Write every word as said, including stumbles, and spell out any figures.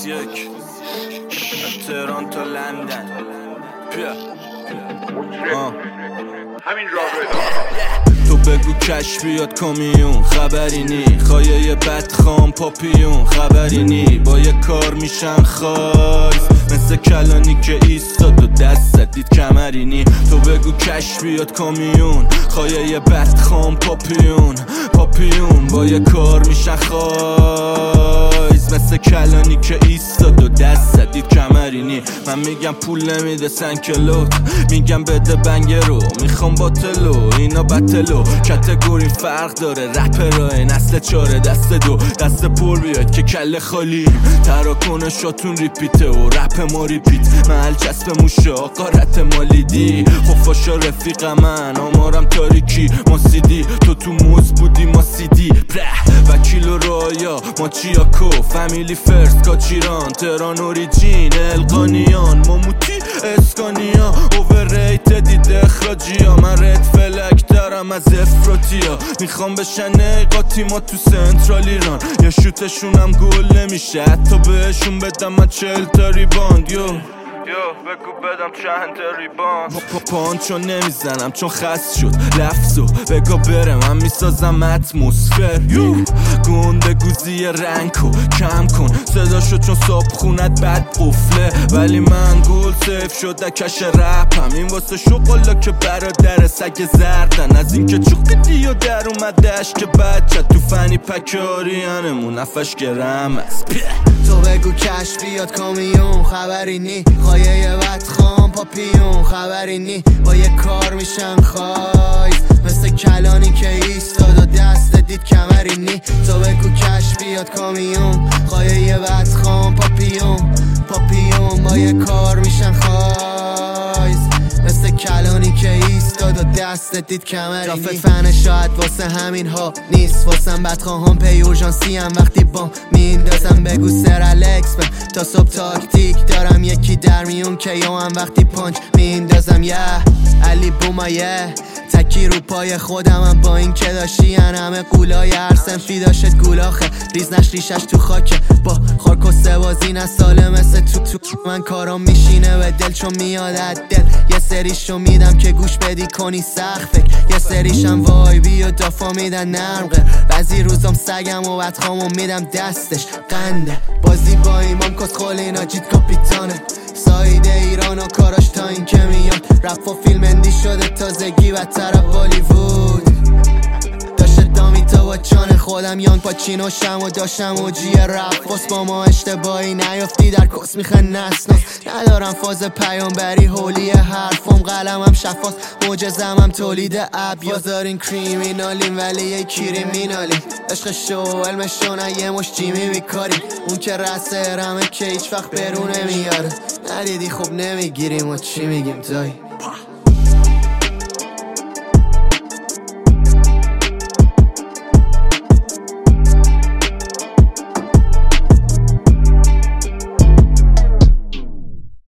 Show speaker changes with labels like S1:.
S1: یک تهران تا لندن بیا
S2: همین راه
S1: تو بگو کش بیاد کامیون خبری نی خایه بدخام پاپیون خبری نی با یه کار میشن خایز مثل کلانی که ایستاد و دست زدید کمری نی تو بگو کش بیاد کامیون خایه بدخام پاپیون پاپیون با یه کار میشن خایز مثل کلانی که ایستاد و دست زدید کمری نی من میگم پول نمیده سنکلوت میگم بده بنگ رو میخوام باتلو اینا بتلو کتگوری فرق داره رپرای نسل چاره دست دو دست پر بیاد که کل خالی تراکنه شاتون ریپیته و رپ ما ریپیت محل چسب موشه آقا رت مالیدی خفاشا رفیق من آمارم تاریکی ما سیدی تو تو موز بودی ما سیدی پره وکیل و رایا ما چیاکو فامیلی فرست کاچیران تهران اوریجین القانیان ماموتی اسکانیا اوورریت دید اخراجی ها من رد فلک دارم از افراتیا میخوام بشن قاطی ما تو سنترال ایران یا شوتشونم گل نمیشه حتی بهشون بدم من چهل تا ریباند یو
S2: یو بگو بدم چند ریبان
S1: پا پان چون نمیزنم چون خست شد لفظو بگو بره من میسازم اتمسفر یو گنده گوزی رنگو کم کن صدا شد چون صاحب خونت بد قفله ولی من گل سیف شد کش رپم این واسه شغلا که برادر سگ زردن از این که چوقی دیو در اومدش که بچه تو فنی پکاریانمون نفش گرم است
S3: تو بگو کش بیاد کامیون خبری نی خایه بدخام پاپیون خبری نی با یه کار میشن خایز مثل کلانی که ایستاد و دست دید کمری نی تو بگو کش بیاد کامیون خایه بدخام پاپیون پاپیون با یه کار میشن خایز مثل کلانی که ایستاد و دست دید کمری نی فن شاید واسه همین ها نیست واسم بدخواهم پی اورژانسی هم وقتی بام میندازم بگو سر الکس من تا صبح تاکتیک دارم یکی در میون که یا هم وقتی پانچ میندازم یه علی بومایه تکی رو پای خودم هم با این که داشتی همه قولای هر سنفی داشت گولاخه ریزنش ریشش تو خاکه با خارک و سوازی نه ساله مثل تو تو من کارام میشینه به دل چون میاد از دل یه سریشو میدم که گوش بدی کنی سخت فکر یه سریشم وایبی و دافا میدن نرمقه بعضی روزام سگم و بدخامو میدم دستش قنده بازی با ایمام کس خولی ناجید کاپیتانه سایده ایران و کاراش تا این که میاد رپ و فیلم اندی شده تازگی و طرف بالیوود داشته دامی تا با چان خودم یانگ پاچینو شم و داشتم اوجیه رپ واس با ما اشتباهی نیافتی در کس میخن نسناس ندارم فاز پیامبری هولی حرفم قلمم شفاس معجزمم تولید ابیات دارین کریمینالیم ولی یه کریمینالیم عشق شو علم شو نه یه مش جیمی بیکاریم اون که رسه رمه که هیچ وقت برونه میاره ندیدی خب نمیگیریم و چی میگیم دایی